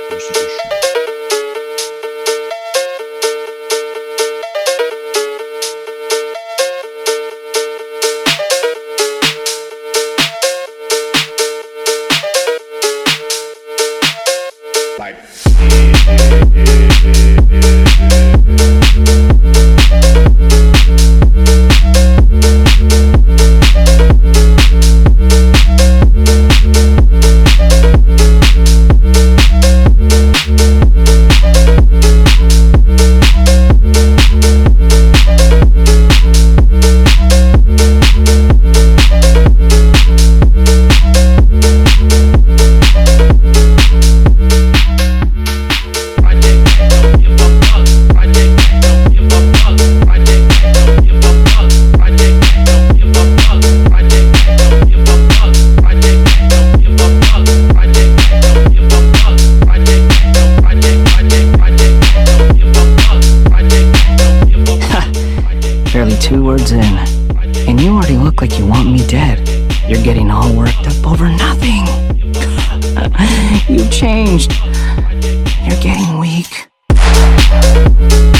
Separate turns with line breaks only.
Barely 2 words in, and you already look like you want me dead. You're getting all worked up over nothing. You've changed. You're getting weak.